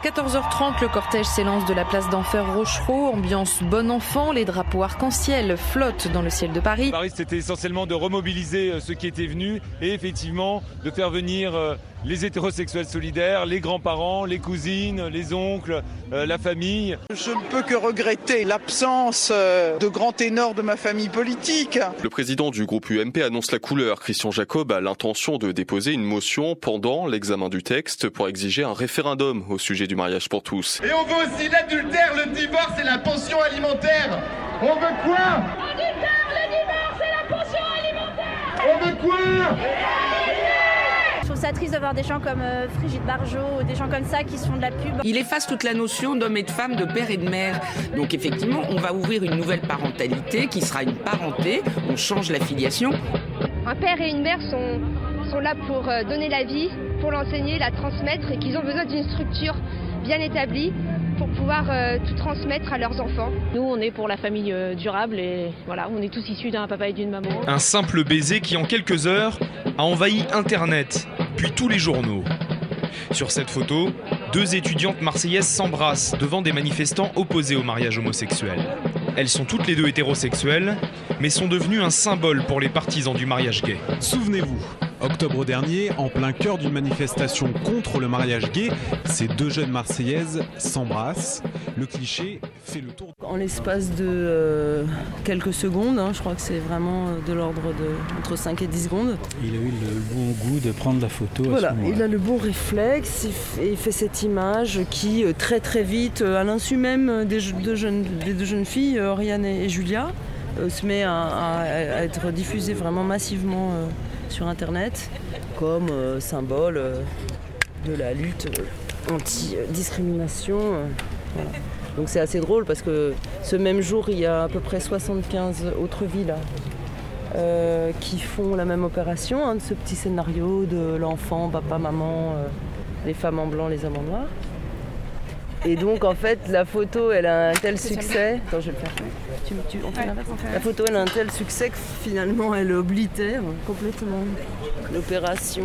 14h30, le cortège s'élance de la place d'Enfer Rochereau. Ambiance bon enfant, les drapeaux arc-en-ciel flottent dans le ciel de Paris. Paris, c'était essentiellement de remobiliser ceux qui étaient venus et effectivement de faire venir les hétérosexuels solidaires, les grands-parents, les cousines, les oncles, la famille. Je ne peux que regretter l'absence de grands ténors de ma famille politique. Le président du groupe UMP annonce la couleur. Christian Jacob a l'intention de déposer une motion pendant l'examen du texte pour exiger un référendum au sujet du mariage pour tous. Et on veut aussi l'adultère, le divorce et la pension alimentaire. On veut quoi? L'adultère, le divorce et la pension alimentaire. On veut quoi? Je trouve ça triste de voir des gens comme Brigitte Bardot, des gens comme ça qui se font de la pub. Il efface toute la notion d'homme et de femme, de père et de mère. Donc effectivement, on va ouvrir une nouvelle parentalité qui sera une parenté. On change la filiation. Un père et une mère sont là pour donner la vie, pour l'enseigner, la transmettre et qu'ils ont besoin d'une structure bien établie pour pouvoir tout transmettre à leurs enfants. Nous, on est pour la famille durable et voilà, on est tous issus d'un papa et d'une maman. Un simple baiser qui, en quelques heures, a envahi Internet, puis tous les journaux. Sur cette photo, 2 étudiantes marseillaises s'embrassent devant des manifestants opposés au mariage homosexuel. Elles sont toutes les 2 hétérosexuelles, mais sont devenues un symbole pour les partisans du mariage gay. Souvenez-vous, octobre dernier, en plein cœur d'une manifestation contre le mariage gay, ces 2 jeunes Marseillaises s'embrassent. Le cliché fait le tour. En l'espace de quelques secondes, je crois que c'est vraiment de l'ordre de entre 5 et 10 secondes. Il a eu le bon goût de prendre la photo. Voilà, il a le bon réflexe, il fait cette image qui très très vite, à l'insu même des 2 jeunes filles, Oriane et Julia, se met à être diffusée vraiment massivement sur Internet comme symbole de la lutte anti-discrimination. Voilà. Donc c'est assez drôle parce que ce même jour, il y a à peu près 75 autres villes qui font la même opération, de ce petit scénario de l'enfant, papa, maman, les femmes en blanc, les hommes en noir. Et donc en fait, la photo, elle a un tel succès. Attends, je vais le faire. On fait l'inverse. La photo, elle a un tel succès que finalement, elle oblitere complètement l'opération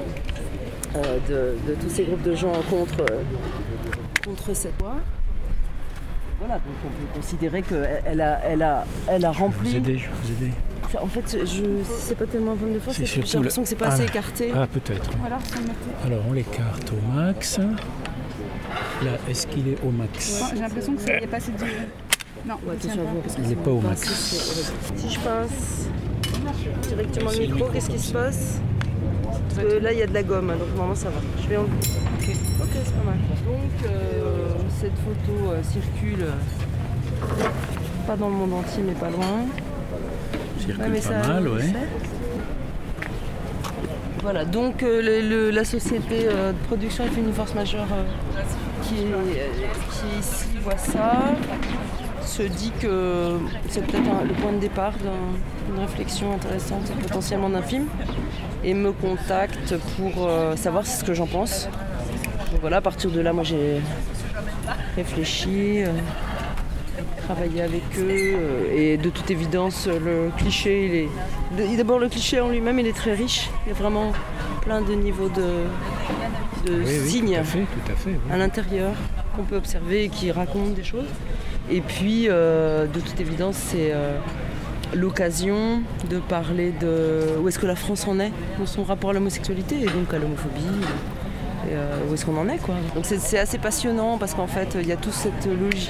de tous ces groupes de gens contre cette loi. Voilà, donc on peut considérer qu'elle a rempli. Je vais vous aider. En fait, c'est pas tellement un problème de force, j'ai l'impression que c'est pas assez écarté. Ah, peut-être. Alors, on l'écarte au max. Là, est-ce qu'il est au max? J'ai l'impression qu'il n'y a pas assez de... Non, attention à vous, parce il n'est pas au max. Si je pince directement le micro, qu'est-ce qui se passe? Parce que là, il y a de la gomme, donc normalement ça va. Je vais enlever. Ok, c'est pas mal. Donc, cette photo circule, pas dans le monde entier, mais pas loin. Circule pas mal, ouais. Voilà, donc la société de production fait une force majeure qui ici voit ça, se dit que c'est peut-être le point de départ d'une réflexion intéressante et potentiellement d'un film, et me contacte pour savoir ce que j'en pense. Donc voilà, à partir de là, moi j'ai réfléchi, travaillé avec eux, et de toute évidence, le cliché, d'abord le cliché en lui-même, il est très riche. Il y a vraiment plein de niveaux de signes tout à fait, oui. À l'intérieur qu'on peut observer et qui racontent des choses. Et puis, de toute évidence, c'est l'occasion de parler de où est-ce que la France en est dans son rapport à l'homosexualité et donc à l'homophobie. Où est-ce qu'on en est, quoi. Donc c'est assez passionnant parce qu'en fait, il y a toute cette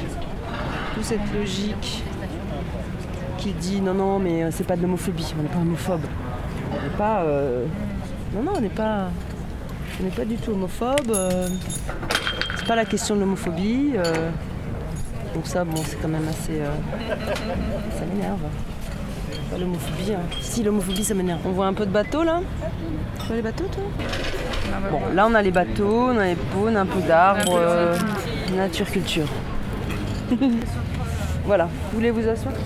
logique qui dit non, mais c'est pas de l'homophobie, on n'est pas homophobe. On n'est pas. On n'est pas du tout homophobe. C'est pas la question de l'homophobie. Donc ça, c'est quand même assez. Ça m'énerve. Pas l'homophobie. Si, l'homophobie, ça m'énerve. On voit un peu de bateaux là. Tu vois les bateaux, toi? Bon, là on a les bateaux, on a les pônes, un peu d'arbres, nature, culture. Voilà, vous voulez vous asseoir?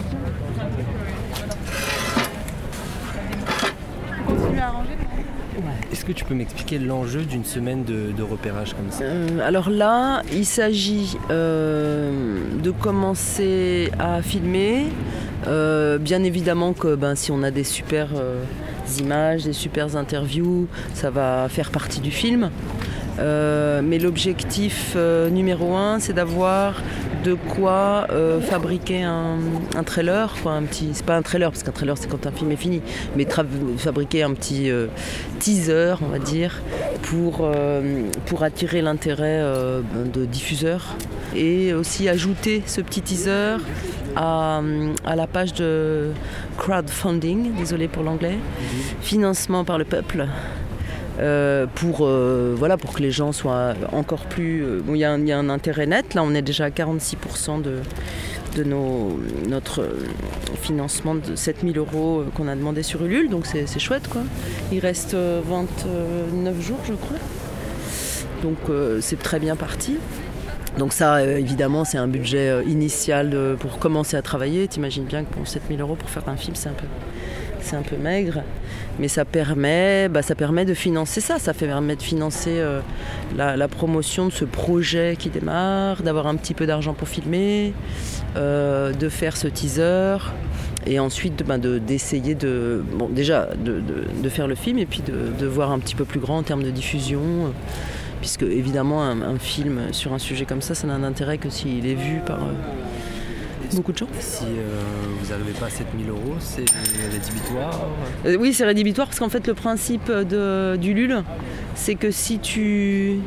On continue à ranger. Est-ce que tu peux m'expliquer l'enjeu d'une semaine de repérage comme ça? Alors là, il s'agit de commencer à filmer. Bien évidemment que si on a des super images, des super interviews, ça va faire partie du film. Mais l'objectif numéro 1, c'est d'avoir de quoi fabriquer un trailer, quoi, c'est pas un trailer parce qu'un trailer c'est quand un film est fini, mais fabriquer un petit teaser, on va dire, pour attirer l'intérêt de diffuseurs et aussi ajouter ce petit teaser à la page de crowdfunding, désolé pour l'anglais, financement par le peuple. Pour que les gens soient encore plus... Il y a un intérêt net, là on est déjà à 46% de notre financement de 7 000 € qu'on a demandé sur Ulule, donc c'est chouette quoi. Il reste 29 jours je crois, donc c'est très bien parti. Donc ça évidemment c'est un budget initial pour commencer à travailler, t'imagines bien que pour 7 000 € pour faire un film c'est un peu maigre, mais ça permet de financer ça permet de financer la promotion de ce projet qui démarre, d'avoir un petit peu d'argent pour filmer, de faire ce teaser et ensuite d'essayer de faire le film et puis de voir un petit peu plus grand en termes de diffusion, puisque évidemment un film sur un sujet comme ça n'a d'intérêt que s'il est vu par... beaucoup de gens. Si vous n'arrivez pas à 7 000 €, c'est rédhibitoire Oui, c'est rédhibitoire parce qu'en fait le principe d'Ulule, c'est que si tu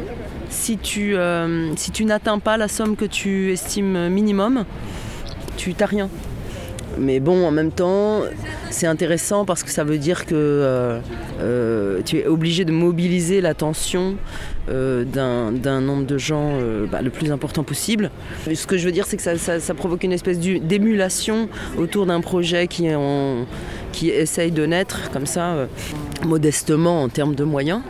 n'atteins pas la somme que tu estimes minimum, tu n'as rien. Mais bon, en même temps, c'est intéressant parce que ça veut dire que tu es obligé de mobiliser l'attention d'un nombre de gens le plus important possible. Ce que je veux dire, c'est que ça provoque une espèce d'émulation autour d'un projet qui essaye de naître comme ça, modestement en termes de moyens.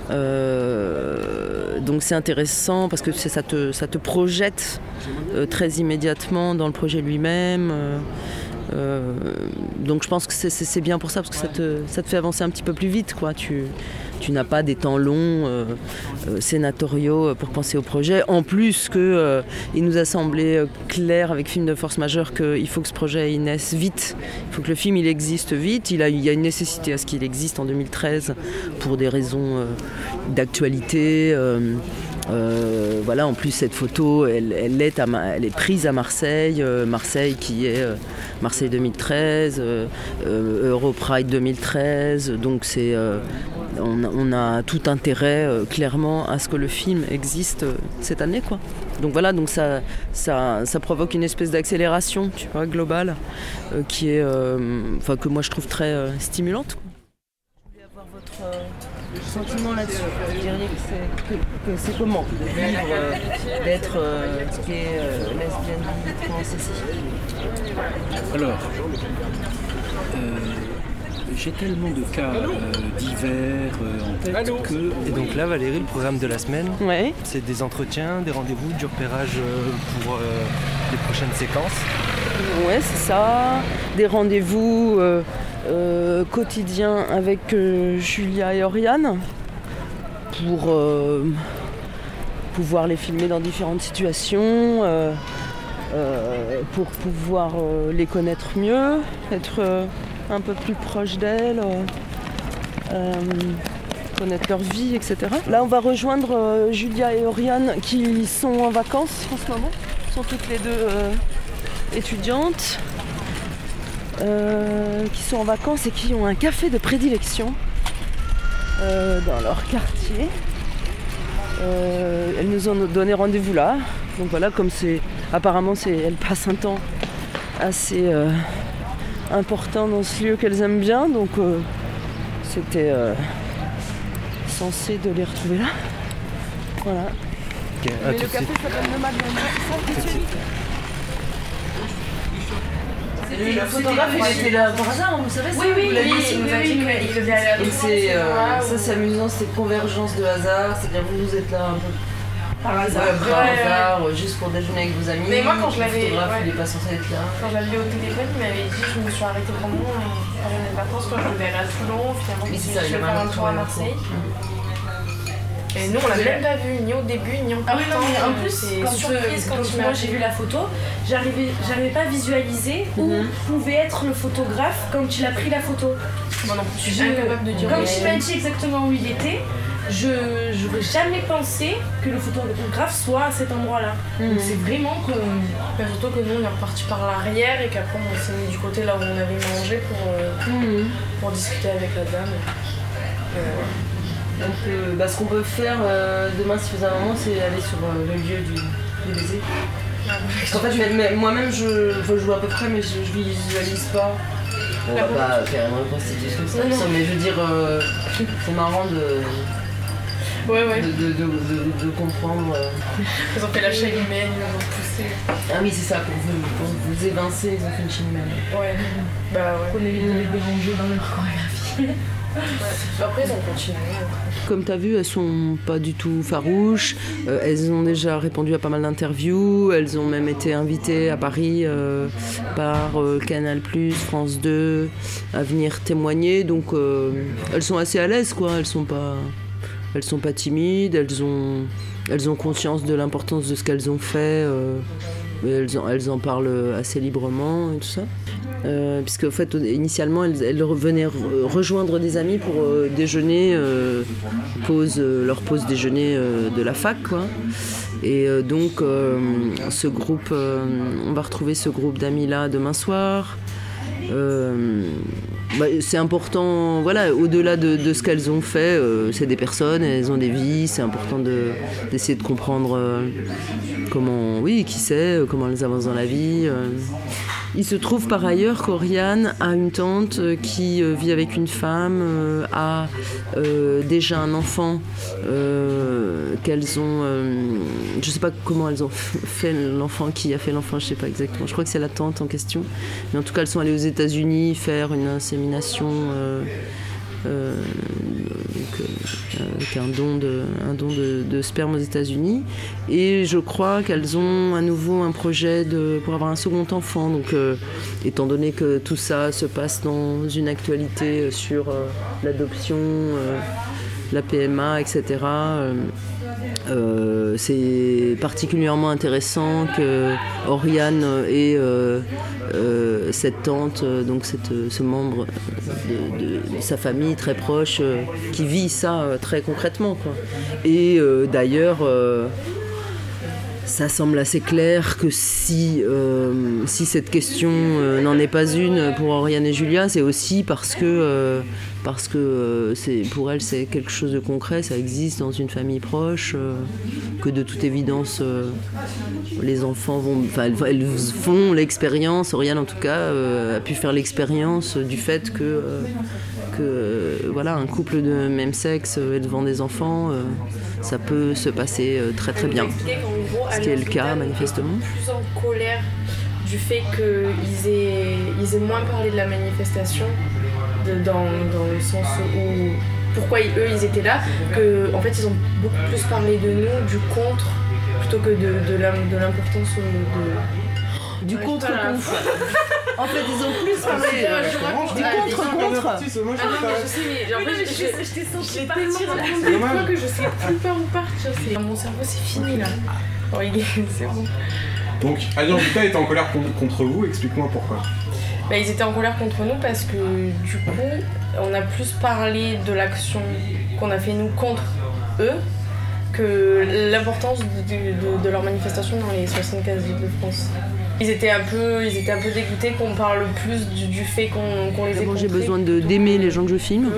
Donc c'est intéressant parce que ça te projette très immédiatement dans le projet lui-même. Donc je pense que c'est bien pour ça, parce que ça te fait avancer un petit peu plus vite, quoi. Tu n'as pas des temps longs sénatoriaux pour penser au projet. En plus il nous a semblé clair avec Film de force majeure qu'il faut que ce projet il naisse vite. Il faut que le film il existe vite. Il y a une nécessité à ce qu'il existe en 2013 pour des raisons d'actualité. En plus cette photo elle est prise à Marseille, Marseille qui est Marseille 2013, Europride 2013, donc on a tout intérêt clairement à ce que le film existe cette année, quoi. Donc voilà, donc ça provoque une espèce d'accélération, tu vois, globale, qui est que moi je trouve très stimulante, quoi. Je voulais avoir votre sentiment là-dessus. Vous diriez que c'est comment vivre d'être lesbienne en Cécile? Alors, j'ai tellement de cas divers en tête que... Et donc là, Valérie, le programme de la semaine, c'est des entretiens, des rendez-vous, du repérage pour les prochaines séquences. Ouais, c'est ça. Des rendez-vous quotidiens avec Julia et Oriane pour pouvoir les filmer dans différentes situations, pour pouvoir les connaître mieux, être un peu plus proche d'elles, connaître leur vie, etc. Là, on va rejoindre Julia et Oriane qui sont en vacances en ce moment. Elles sont toutes les deux étudiantes qui sont en vacances et qui ont un café de prédilection dans leur quartier. Elles nous ont donné rendez-vous là. Donc voilà, comme elles passent un temps assez important dans ce lieu qu'elles aiment bien, donc c'était censé de les retrouver là. Voilà. Okay, mais le café s'appelle le Madeleine. Le photographe il était là par hasard, vous savez ça? Oui, il nous a dit qu'il devait aller à la ça c'est amusant, cette convergence de hasard, c'est-à-dire vous êtes là un peu par hasard, juste pour déjeuner avec vos amis. Mais moi quand je l'avais... Le photographe il est pas censé être là. Quand je l'avais au téléphone, il m'avait dit je me suis arrêtée vraiment pendant mes vacances quand je devais aller à Toulon, finalement je vais faire un tour à Marseille. Et nous on l'a même pas vu, ni au début, ni en partant. Ah oui, non, mais en plus, surprise quand moi j'ai vu la photo, j'arrivais pas à visualiser où pouvait être le photographe quand il a pris la photo. Moi non, je suis incapable de dire. Quand il m'a dit exactement où il était, j'aurais jamais pensé que le photographe soit à cet endroit-là. Donc c'est vraiment que... surtout que nous on est reparti par l'arrière et qu'après on s'est mis du côté là où on avait mangé pour discuter avec la dame. Donc ce qu'on peut faire demain si vous avez un moment, c'est aller sur le lieu du baiser. Parce qu'en fait moi-même je joue à peu près mais je visualise pas. On va pas faire une reconstitution de ça, mais je veux dire, c'est marrant de comprendre. Ils ont fait la chaîne humaine, ils ont poussé. Ah oui, c'est ça, pour vous évincer, ils ont fait une chaîne humaine. Ouais. On évite de les déranger dans notre chorégraphie. Après, ils ont continué. Comme tu as vu, elles sont pas du tout farouches. Elles ont déjà répondu à pas mal d'interviews. Elles ont même été invitées à Paris par Canal+, France 2, à venir témoigner. Donc, elles sont assez à l'aise, quoi. Elles sont pas timides. Elles ont conscience de l'importance de ce qu'elles ont fait. Elles en parlent assez librement et tout ça. Puisque en fait, initialement, elles venaient rejoindre des amis pour déjeuner, leur pause déjeuner de la fac, quoi. Et donc, ce groupe, on va retrouver ce groupe d'amis-là demain soir. C'est important, voilà, au-delà de ce qu'elles ont fait, c'est des personnes, elles ont des vies, c'est important d'essayer de comprendre qui c'est, comment elles avancent dans la vie. Il se trouve par ailleurs qu'Oriane a une tante qui vit avec une femme, a déjà un enfant qu'elles ont... je sais pas comment elles ont fait l'enfant, qui a fait l'enfant, je sais pas exactement. Je crois que c'est la tante en question. Mais en tout cas, elles sont allées aux États-Unis faire une insémination avec un don de sperme aux États-Unis, et je crois qu'elles ont à nouveau un projet pour avoir un second enfant. Donc étant donné que tout ça se passe dans une actualité sur l'adoption, la PMA, etc., c'est particulièrement intéressant que Oriane ait cette tante, donc ce membre de sa famille très proche, qui vit ça très concrètement, quoi. Et d'ailleurs, ça semble assez clair que si cette question n'en est pas une pour Oriane et Julia, c'est aussi parce que pour elles c'est quelque chose de concret, ça existe dans une famille proche, que de toute évidence les enfants elles font l'expérience, Oriane en tout cas a pu faire l'expérience du fait que voilà, un couple de même sexe élevant des enfants, ça peut se passer très très bien. Ce qui est le cas manifestement. Plus en colère du fait qu'ils aient moins parlé de la manifestation, dans le sens où pourquoi eux ils étaient là, que en fait ils ont beaucoup plus parlé de nous, du contre, plutôt que de l'importance du contre. En fait, ils ont plus parlé du contre. Je sais, mais en fait, je t'ai senti partir tellement de fois que je sais plus par où partir. Mon cerveau, c'est fini là. C'est bon. Donc, Alliance Vita était en colère contre vous, explique-moi pourquoi. Ils étaient en colère contre nous parce que du coup, on a plus parlé de l'action qu'on a fait nous contre eux que l'importance de leur manifestation dans les 75 villes de France. Ils étaient un peu dégoûtés qu'on parle plus du fait qu'on les ait contrés. J'ai besoin d'aimer les gens que je filme.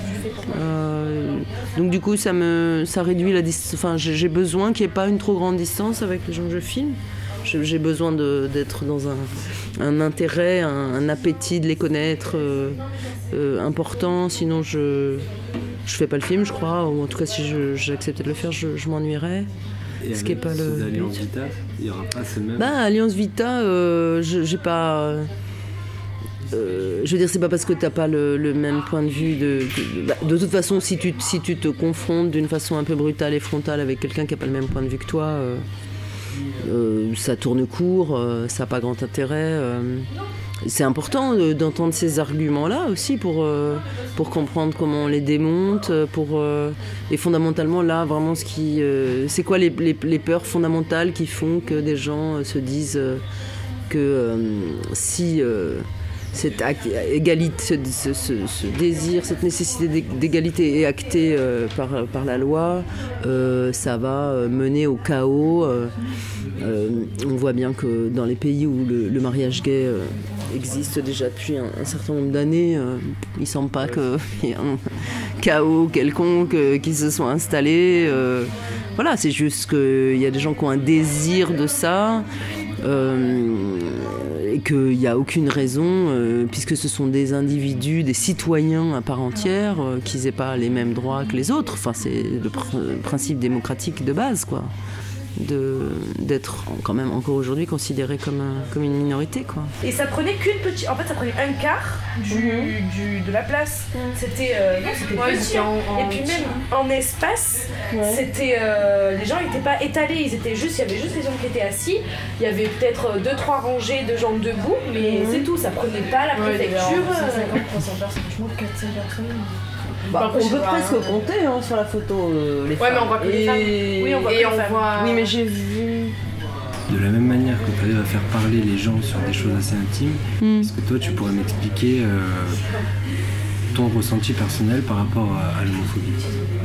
Donc du coup, ça réduit la distance. Enfin, j'ai besoin qu'il n'y ait pas une trop grande distance avec les gens que je filme. J'ai besoin d'être dans un intérêt, un appétit de les connaître important. Sinon, je fais pas le film, je crois. Ou en tout cas, si j'acceptais de le faire, je m'ennuierais. Et ce qui est pas le Alliance Vita, il n'y aura pas ce même... Alliance Vita, j'ai pas... je veux dire, c'est pas parce que t'as pas le même point de vue de toute façon, si tu te confrontes d'une façon un peu brutale et frontale avec quelqu'un qui a pas le même point de vue que toi, ça tourne court, ça n'a pas grand intérêt. C'est important d'entendre ces arguments-là aussi pour comprendre comment on les démonte, et fondamentalement là vraiment c'est quoi les peurs fondamentales qui font que des gens se disent que si cette égalité, ce désir, cette nécessité d'égalité est actée par la loi, ça va mener au chaos. On voit bien que dans les pays où le mariage gay existe déjà depuis un certain nombre d'années, il ne semble pas qu'il y ait un chaos quelconque qui se soit installé. Voilà, c'est juste qu'il y a des gens qui ont un désir de ça. Et qu'il n'y a aucune raison, puisque ce sont des individus, des citoyens à part entière, qu'ils n'aient pas les mêmes droits que les autres. Enfin, c'est le principe démocratique de base, quoi. D'être quand même encore aujourd'hui considéré comme une minorité, quoi. Et ça prenait ça prenait un quart de la place. C'était petit. Et puis même en espace, c'était les gens n'étaient pas étalés, il y avait juste les gens qui étaient assis. Il y avait peut-être 2-3 rangées de gens debout, mais c'est tout. Ça prenait pas la préfecture. 300 personnes, franchement 400 personnes. On peut presque compter sur la photo les femmes. Mais on voit que les femmes. Oui, on voit que les femmes. Oui, mais j'ai vu. De la même manière que tu arrives à faire parler les gens sur des choses assez intimes, est-ce que toi tu pourrais m'expliquer ton ressenti personnel par rapport à l'homophobie?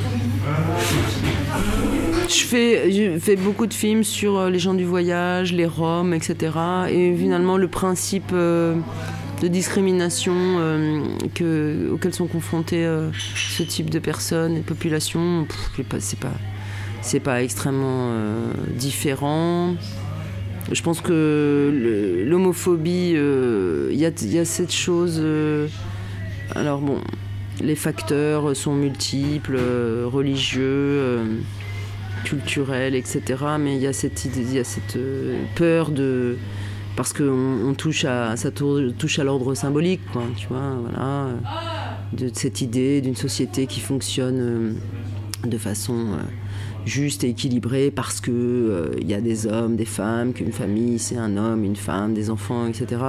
Je fais beaucoup de films sur les gens du voyage, les Roms, etc. Et finalement le principe de discrimination auxquelles sont confrontés ce type de personnes et de populations, c'est pas extrêmement différent. Je pense que l'homophobie, il y a cette chose. Alors bon, les facteurs sont multiples, religieux, culturels, etc. Mais il y a cette idée, il y a cette peur de. Parce qu'on touche à l'ordre symbolique, quoi, tu vois, voilà, de cette idée d'une société qui fonctionne de façon juste et équilibrée parce que y a des hommes, des femmes, qu'une famille c'est un homme, une femme, des enfants, etc.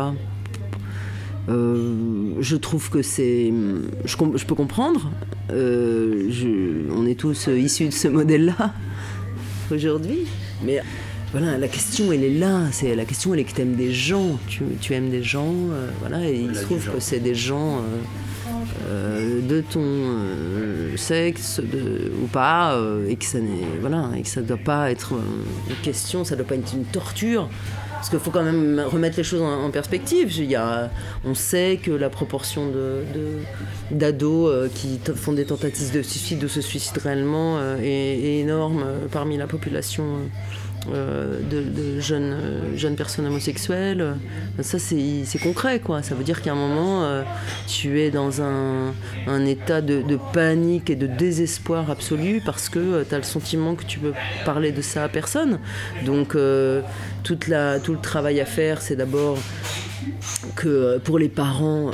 Je trouve que je peux comprendre. On est tous issus de ce modèle-là aujourd'hui, mais. Voilà, la question elle est là, la question elle est que tu aimes des gens, tu aimes des gens, voilà, et il se trouve que c'est des gens de ton sexe ou pas, et que ça doit pas être une question, ça doit pas être une torture, parce qu'il faut quand même remettre les choses en perspective. On sait que la proportion d'ados qui font des tentatives de suicide ou se suicident réellement est énorme parmi la population. De jeunes personnes homosexuelles, ça c'est concret, quoi. Ça veut dire qu'à un moment tu es dans un état de panique et de désespoir absolu parce que tu as le sentiment que tu peux parler de ça à personne. Donc tout le travail à faire, c'est d'abord que pour les parents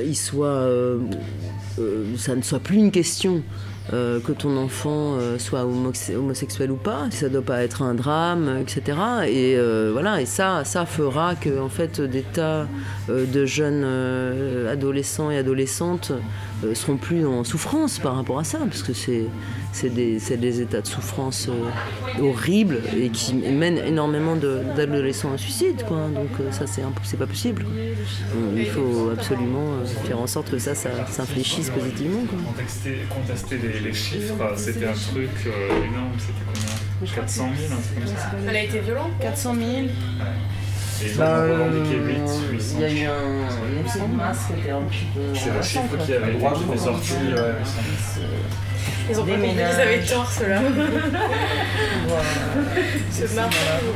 ça ne soit plus une question que ton enfant soit homosexuel ou pas, ça doit pas être un drame, etc. Et voilà, et ça fera que en fait des tas de jeunes adolescents et adolescentes seront plus en souffrance par rapport à ça, parce que c'est des états de souffrance horribles et qui mènent énormément d'adolescents au suicide, quoi. Donc ça c'est pas possible. Il faut absolument faire en sorte que ça s'infléchisse positivement, quoi. Contester les chiffres, c'était un truc énorme, c'était combien? 400 000, un truc comme ça. Elle a été violente. 400 000. Et donc on revendiquait 800. Il y a eu un effet de masse qui était un petit peu. C'est le chiffre qui est sorti. Ils ont pas compris, ils avaient tort, ceux-là. Voilà. Ce marché,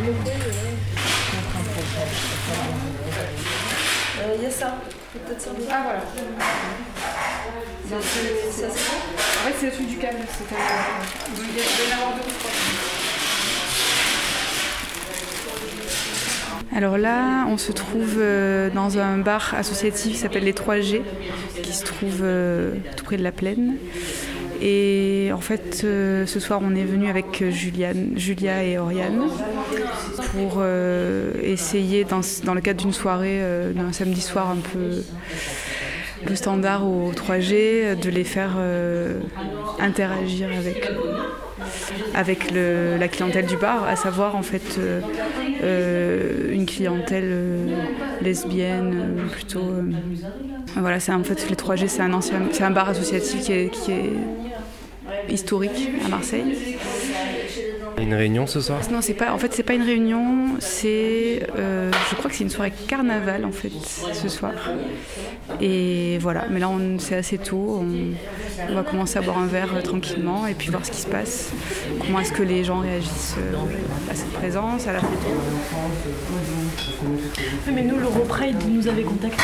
il y a ça. Peut-être ça. Ah voilà. Ça, en fait, c'est le truc du câble. Il doit y en avoir 2 ou 3. Alors là, on se trouve dans un bar associatif qui s'appelle les 3G, qui se trouve tout près de la Plaine. Et en fait, ce soir, on est venu avec Julia et Oriane pour essayer, dans le cadre d'une soirée, d'un samedi soir un peu le standard aux 3G, de les faire interagir avec la clientèle du bar, à savoir en fait une clientèle lesbienne plutôt. Voilà, c'est en fait les 3G, c'est un bar associatif qui est historique à Marseille. Une réunion ce soir ? Non, c'est pas une réunion, je crois que c'est une soirée carnaval en fait ce soir. Et voilà, mais là c'est assez tôt, on va commencer à boire un verre tranquillement et puis voir ce qui se passe. Comment est-ce que les gens réagissent à cette présence, à la photo. Mais nous, l'Europride nous avait contactés.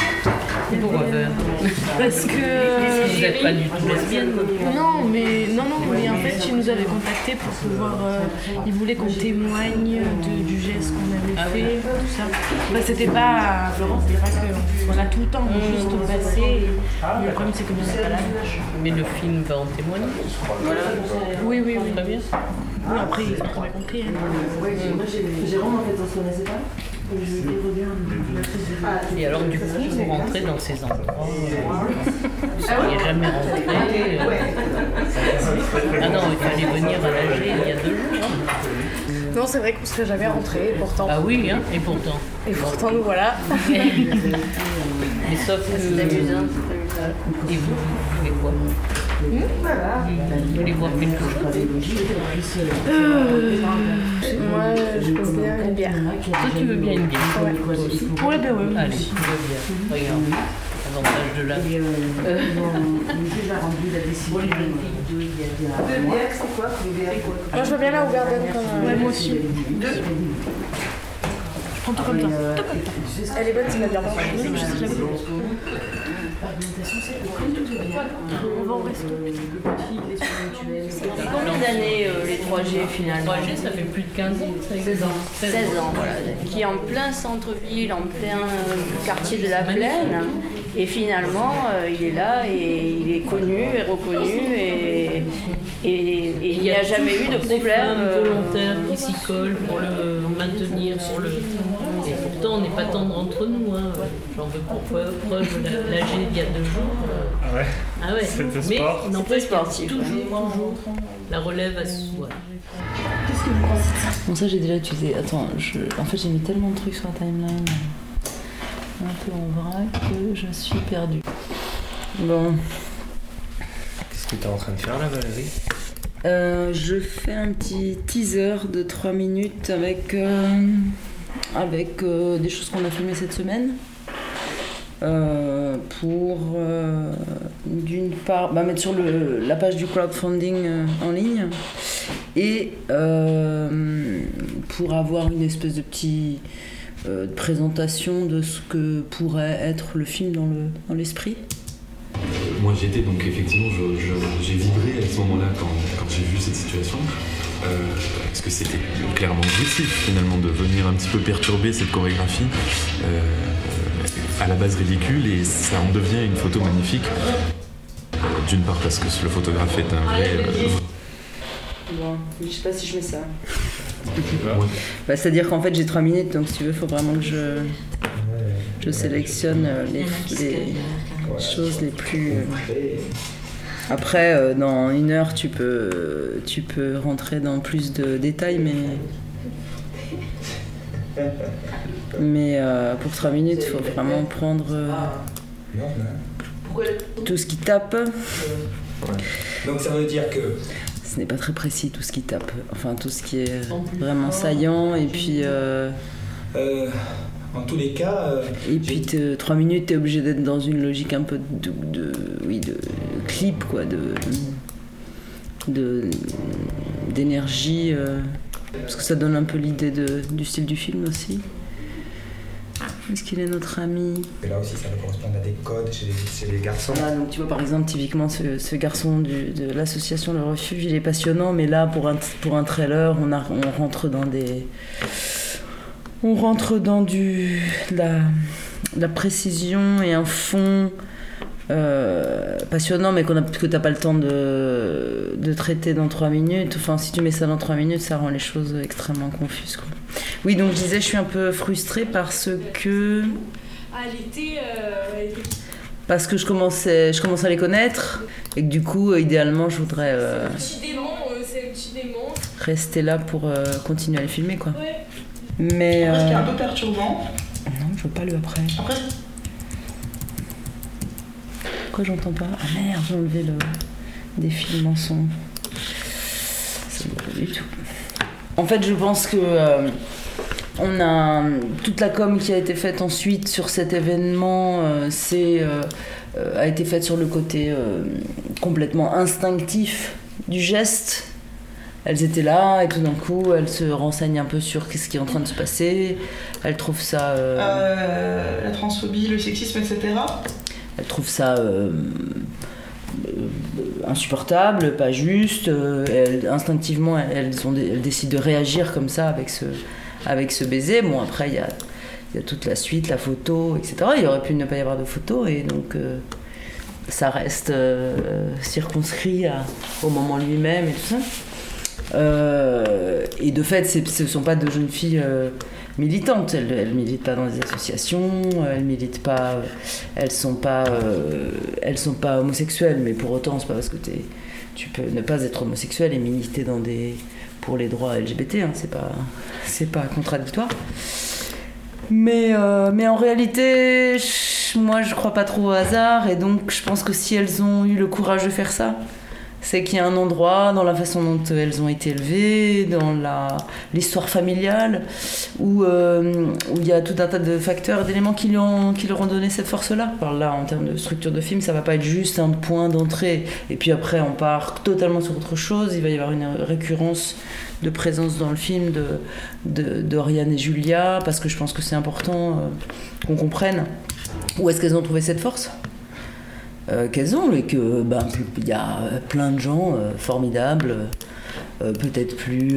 Parce que... Vous n'êtes pas du tout lesbienne. Non, mais en fait, ils nous avaient contactés pour pouvoir... ils voulaient qu'on témoigne du geste qu'on avait fait, tout ça. C'était pas... Florence, c'était pas qu'on a tout le temps juste passé. Le problème, c'est que nous n'avons pas l'âge. Mais le film va en témoigner. Voilà. Oui. Très bien. Oui, après, ils ont très bien compris. Jérôme, en fait, on se connaissait pas. Et alors du coup, vous rentrez dans ces endroits, vous seriez jamais rentré. Ah non, il fallait venir à l'AG il y a 2 jours. Non, c'est vrai qu'on serait jamais rentré, et pourtant. Ah oui, hein, et pourtant. Et pourtant, nous voilà. Mais sauf que... C'est amusant. Et vous voulez quoi Vous voulez voir quelque chose Moi, je veux bien une bière. Toi, tu veux bien une bière? Ouais. Ouais, ben ouais. Allez, tu veux bien. Regarde. Avantage de la bière. déjà rendu la décision. C'est quoi? Moi, je veux bien la Garden comme... Ouais, moi aussi. Je prends tout comme ça. Elle est bonne, c'est la bière. On va au resto. Combien d'années les 3G finalement? 3G, ça fait plus de 15 ans. 16 ans. 16 ans, voilà. Qui est en plein centre-ville, en plein quartier de la Plaine. Et finalement, il est là et il est connu et reconnu et il n'y a jamais eu de problème. Volontaire qui s'y colle pour le maintenir, Et pourtant, on n'est pas tendre entre nous. Hein. J'en veux pour preuve l'AG il y a 2 jours. Ah ouais. Ah ouais. C'était sport. Mais n'empêche sportif. Toujours la relève à soi. Qu'est-ce que vous pensez? Bon, ça j'ai déjà utilisé. Attends, en fait j'ai mis tellement de trucs sur la timeline, un peu en vrac, que je suis perdue. Bon. Qu'est-ce que tu es en train de faire là, Valérie? Je fais un petit teaser de 3 minutes avec des choses qu'on a filmées cette semaine. Pour d'une part mettre sur la page du crowdfunding en ligne et pour avoir une espèce de petit présentation de ce que pourrait être le film dans l'esprit. Moi j'étais donc effectivement j'ai vibré à ce moment-là quand j'ai vu cette situation parce que c'était clairement jouissif finalement de venir un petit peu perturber cette chorégraphie à la base ridicule, et ça en devient une photo magnifique. D'une part parce que le photographe est un vrai... Bon, je sais pas si je mets ça. Ouais. C'est-à-dire qu'en fait j'ai 3 minutes, donc si tu veux, il faut vraiment que je sélectionne les choses les plus... Après, dans 1 heure, tu peux rentrer dans plus de détails, mais pour 3 minutes, il faut vraiment prendre tout ce qui tape. Donc ça veut dire que... Ce n'est pas très précis tout ce qui tape, enfin tout ce qui est vraiment saillant, et puis... en tous les cas... Et puis 3 minutes, t'es obligé d'être dans une logique un peu de clip, quoi, d'énergie, parce que ça donne un peu l'idée du style du film aussi. Est-ce qu'il est notre ami? Et là aussi, ça va correspondre à des codes chez les garçons. Ah, donc tu vois, par exemple, typiquement, ce garçon de l'association Le Refuge, il est passionnant, mais là, pour un trailer, on rentre dans des... On rentre dans la précision et un fond passionnant, mais que t'as pas le temps de traiter dans 3 minutes. Enfin, si tu mets ça dans 3 minutes, ça rend les choses extrêmement confuses, quoi. Oui, donc je disais, je suis un peu frustrée parce que parce que je commence à les connaître et que du coup, idéalement, je voudrais C'est le petit démon. Rester là pour continuer à les filmer, quoi. Ouais. Mais Après, ce qui est un peu perturbant. Non, je veux pas le après. Après. Pourquoi j'entends pas? Ah merde, j'ai enlevé des films en son. C'est pas du tout. En fait, je pense que on a toute la com qui a été faite ensuite sur cet événement, a été faite sur le côté complètement instinctif du geste. Elles étaient là et tout d'un coup, elles se renseignent un peu sur ce qui est en train de se passer. Elles trouvent ça... La transphobie, le sexisme, etc. Elles trouvent ça insupportable, pas juste. Instinctivement, elles décident de réagir comme ça avec ce baiser. Bon, après, il y a toute la suite, la photo, etc. Il aurait pu ne pas y avoir de photo et donc... ça reste circonscrit au moment lui-même et tout ça. Et de fait, ce ne sont pas de jeunes filles militantes. Elles ne militent pas dans des associations, elles militent pas, elles sont pas homosexuelles. Mais pour autant, c'est pas parce que tu peux ne pas être homosexuel et militer pour les droits LGBT. Hein, c'est pas contradictoire. Mais en réalité, moi je crois pas trop au hasard et donc je pense que si elles ont eu le courage de faire ça, c'est qu'il y a un endroit dans la façon dont elles ont été élevées, dans l'histoire familiale, où il y a tout un tas de facteurs, d'éléments qui leur ont donné cette force-là. Par là, en termes de structure de film, ça va pas être juste un point d'entrée et puis après on part totalement sur autre chose. Il va y avoir une récurrence de présence dans le film de Oriane et Julia, parce que je pense que c'est important qu'on comprenne où est-ce qu'elles ont trouvé cette force qu'elles ont, et que il y a plein de gens formidables, peut-être plus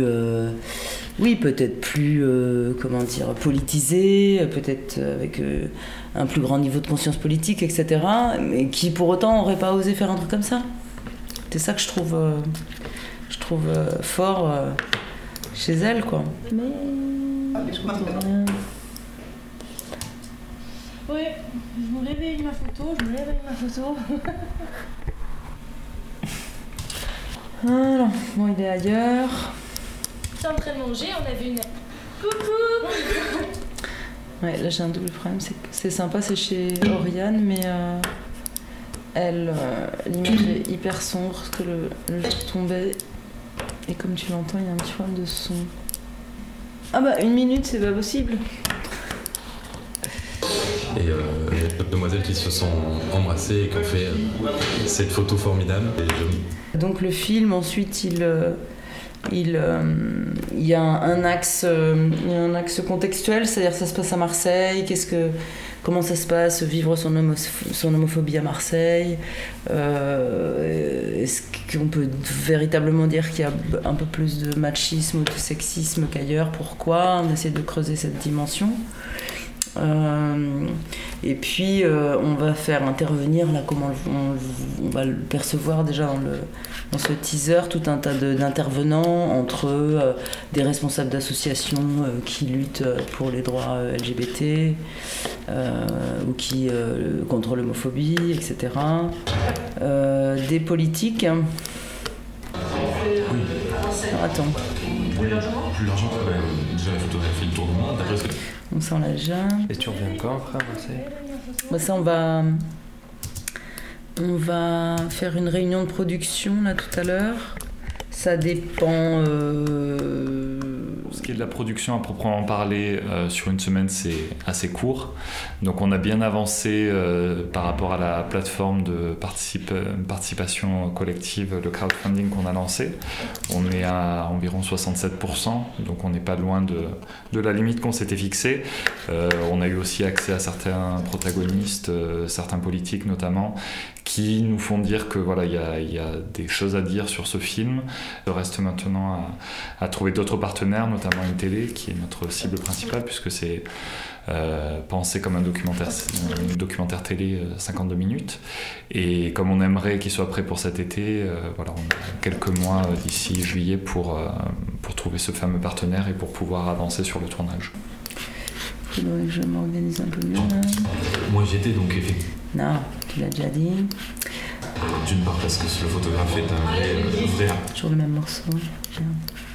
politisés, peut-être avec un plus grand niveau de conscience politique, etc., mais qui pour autant n'auraient pas osé faire un truc comme ça. C'est ça que je trouve fort chez elle, quoi. Mais... Oui, je me réveille ma photo. Alors, bon, il est ailleurs. J'étais en train de manger, on avait une... Coucou. Ouais, là j'ai un double problème, c'est sympa, c'est chez Oriane, mais l'image est hyper sombre, parce que le jour tombait, et comme tu l'entends, il y a un petit problème de son. Ah bah, 1 minute, c'est pas possible. Et il y a deux demoiselles qui se sont embrassées et qui ont fait cette photo formidable et jolie. Donc le film, ensuite, il y a un axe contextuel, c'est-à-dire que ça se passe à Marseille, comment ça se passe, vivre son homophobie à Marseille, est-ce qu'on peut véritablement dire qu'il y a un peu plus de machisme ou de sexisme qu'ailleurs, pourquoi, on essaie de creuser cette dimension. Et puis on va faire intervenir là, comment on va le percevoir déjà dans ce teaser, tout un tas d'intervenants, entre des responsables d'associations qui luttent pour les droits LGBT ou qui contre l'homophobie, etc. Des politiques. Alors, attends. Plus largement, déjà la photographie, le tour du monde, d'après ce que... Donc ça on l'a déjà. Et tu reviens quand après à Marseille ? Ça on va faire une réunion de production là tout à l'heure. Ça dépend... Ce qui est de la production à proprement parler, sur une semaine, c'est assez court. Donc on a bien avancé par rapport à la plateforme de participation collective, le crowdfunding qu'on a lancé. On est à environ 67%, donc on n'est pas loin de la limite qu'on s'était fixée. On a eu aussi accès à certains protagonistes, certains politiques notamment, qui nous font dire que voilà, il y a des choses à dire sur ce film. Il reste maintenant à trouver d'autres partenaires, notamment une télé qui est notre cible principale, puisque c'est pensé comme un documentaire télé 52 minutes. Et comme on aimerait qu'il soit prêt pour cet été, voilà, on a quelques mois d'ici juillet pour trouver ce fameux partenaire et pour pouvoir avancer sur le tournage. Il faudrait que je m'organise un peu mieux là. Moi j'étais donc effectivement. Non. qu'il a déjà dit. D'une part parce que le photographe est un vrai art. Toujours le même morceau. Bien.